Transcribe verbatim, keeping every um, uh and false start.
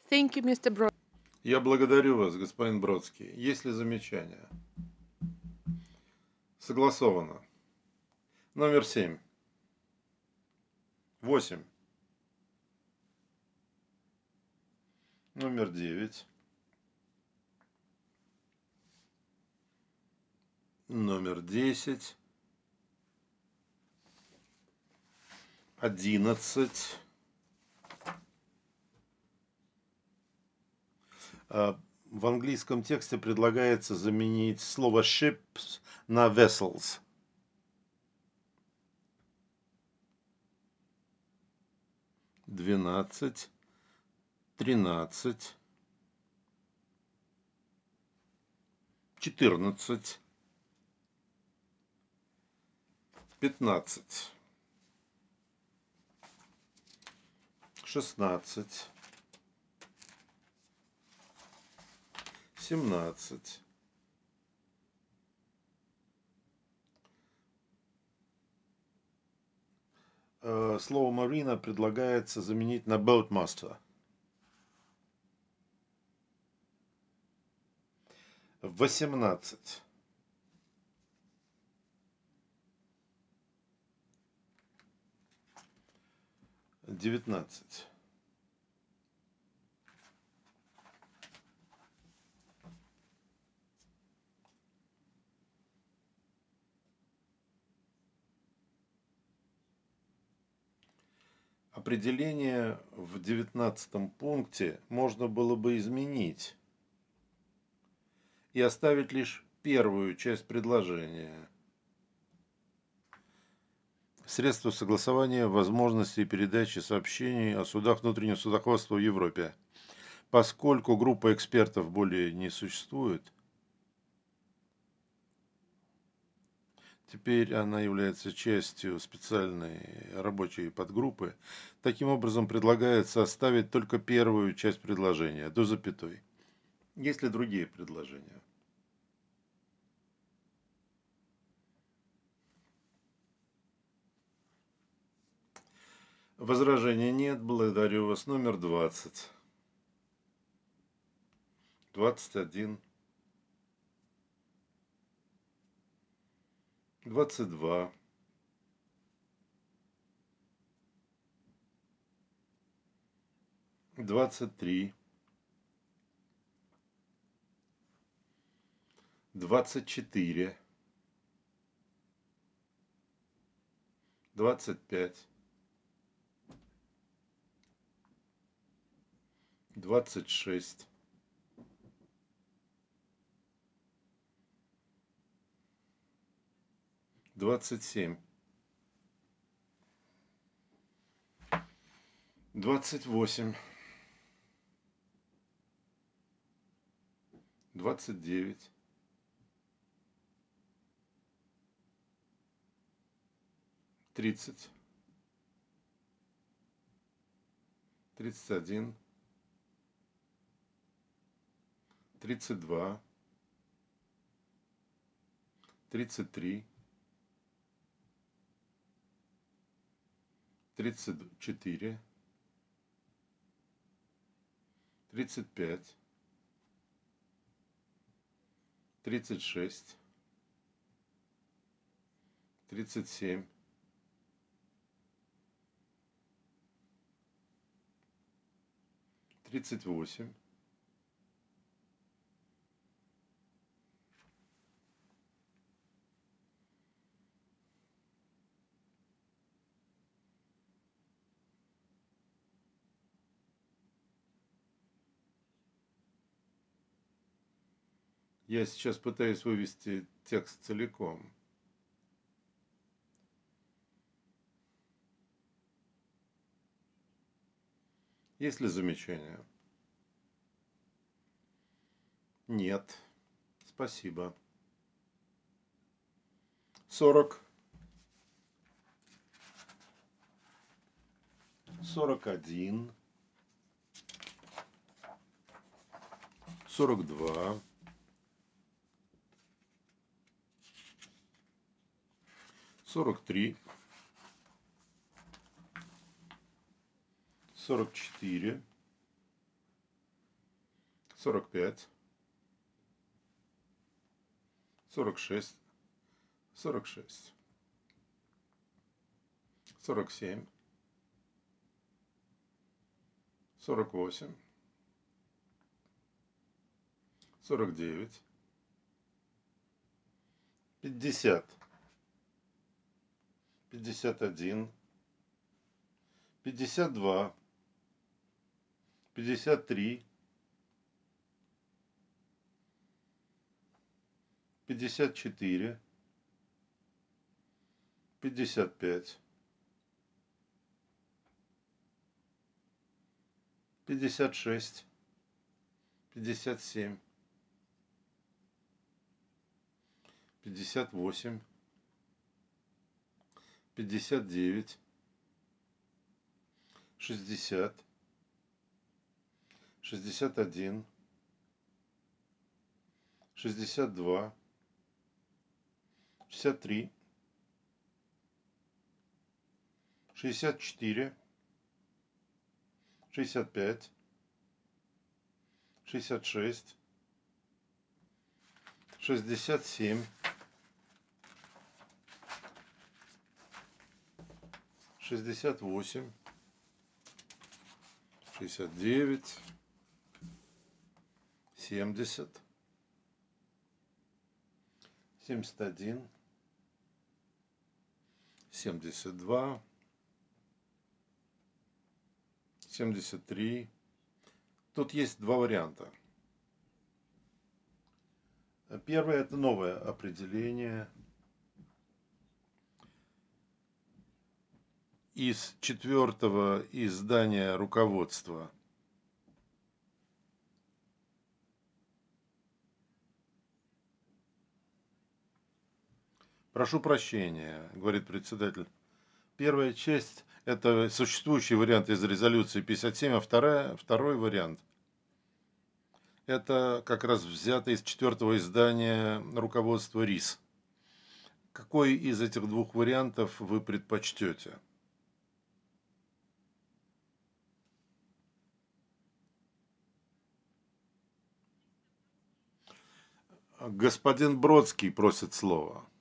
Thank you, мистер Брод. Я благодарю вас, господин Бродский. Есть ли замечания? Согласовано. Номер семь. Восемь. Номер девять. Номер десять. Одиннадцать. В английском тексте предлагается заменить слово ships на vessels. Двенадцать. Тринадцать. Четырнадцать. Пятнадцать. Шестнадцать. Семнадцать. Слово marina предлагается заменить на boatmaster. Восемнадцать. Девятнадцать. Определение в девятнадцатом пункте можно было бы изменить и оставить лишь первую часть предложения. Средства согласования возможностей передачи сообщений о судах внутреннего судоходства в Европе. Поскольку группа экспертов более не существует, теперь она является частью специальной рабочей подгруппы. Таким образом, предлагается оставить только первую часть предложения, до запятой. Есть ли другие предложения? Возражений нет. Благодарю вас. Номер двадцать. Двадцать один. Двадцать два. Двадцать три. Двадцать четыре. Двадцать пять. Двадцать шесть. Двадцать семь. Двадцать восемь. Двадцать девять. Тридцать. Тридцать один. Тридцать два. Тридцать три. Тридцать четыре. Тридцать пять. Тридцать шесть. Тридцать семь. Тридцать восемь. Я сейчас пытаюсь вывести текст целиком. Есть ли замечания? Нет. Спасибо. Сорок. Сорок один. Сорок два. Сорок три. Сорок четыре. сорок пять, сорок шесть, сорок шесть, сорок семь, сорок восемь, сорок девять, пятьдесят, пятьдесят один, пятьдесят два, пятьдесят три, пятьдесят четыре, пятьдесят пять, пятьдесят шесть, пятьдесят семь, пятьдесят восемь, пятьдесят девять, шестьдесят, шестьдесят один, шестьдесят два, шестьдесят три, шестьдесят четыре, шестьдесят пять, шестьдесят шесть, шестьдесят семь, шестьдесят восемь, шестьдесят девять, семьдесят, семьдесят один, семьдесят два, семьдесят три. Тут есть два варианта. Первое — это новое определение из четвертого издания руководства. Прошу прощения, говорит председатель. Первая часть — это существующий вариант из резолюции пятьдесят семь, а вторая, второй вариант — это как раз взято из четвертого издания руководства РИС. Какой из этих двух вариантов вы предпочтете? Господин Бродский просит слова.